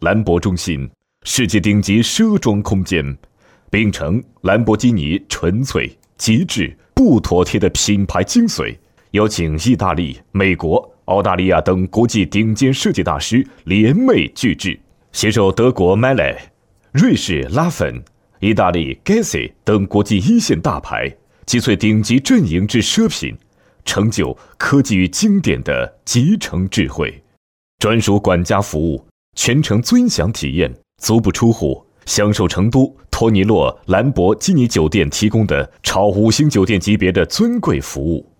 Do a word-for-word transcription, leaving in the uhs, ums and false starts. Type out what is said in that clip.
兰博中心，世界顶级奢装空间，秉承兰博基尼纯粹、极致、不妥帖的品牌精髓，邀请意大利、美国、澳大利亚等国际顶尖设计大师联袂聚制，携手德国 Malle、瑞士拉芬、意大利 Gessi 等国际一线大牌，集萃顶级阵营之奢品，成就科技与经典的集成智慧。专属管家服务，全程尊享体验，足不出户，享受成都托尼洛兰博基尼酒店提供的超五星酒店级别的尊贵服务。